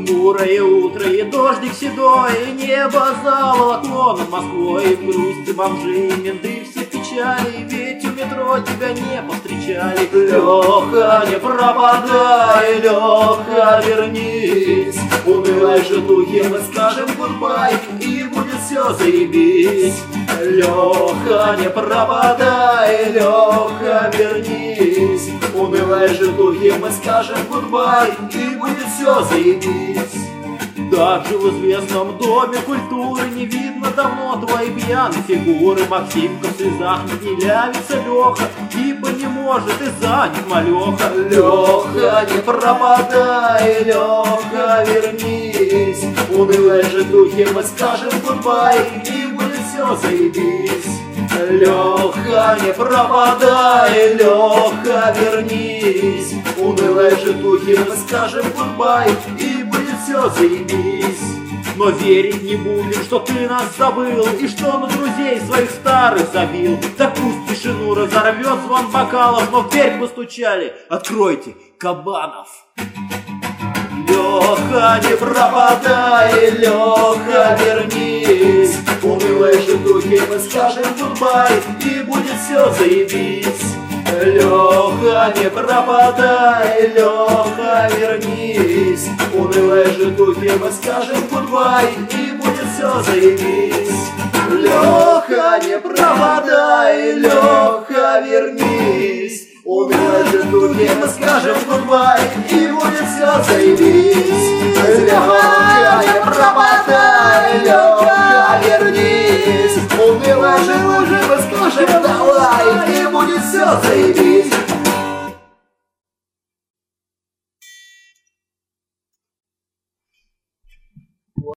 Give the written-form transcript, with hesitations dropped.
Хмурое утро и дождик седой, и небо заволокло над Москвой. В грусти бомжи и менты все печали, ведь у метро тебя не повстречали. Леха, не пропадай, Леха, вернись. Унылой житухе мы скажем гудбай, и будет все заебись. Леха, не пропадай, Леха, вернись. Унылой житухе мы скажем гудбай, и будет все заебись. Даже в известном доме культуры не видно давно твоей пьяной фигуры. Максимка в слезах не явится Леха, ибо не может и занят малеха. Леха, не пропадай, Леха, вернись. Унылой житухе мы скажем гудбай, и будет все заебись. Леха, не пропадай, Леха, вернись. Унылой житухе мы скажем гудбай, и будет все заебись. Но верить не будем, что ты нас забыл, и что на друзей своих старых забил. Так пусть тишину разорвет звон бокалов, но в дверь постучали, откройте, Кабанов. Леха, не пропадай, Леха, вернись. Унылой житухе мы скажем гудбай, и будет все заебись. Леха, не пропадай, Леха, вернись. Унылой житухе мы скажем гудбай, и будет все заебись. Леха, не пропадай, Леха, вернись. Унылой житухе мы скажем гудбай, и будет все заебись. Леха, не пропадай, Леха, вернись. Унылой житухе мы скажем давай, и будет все заебись.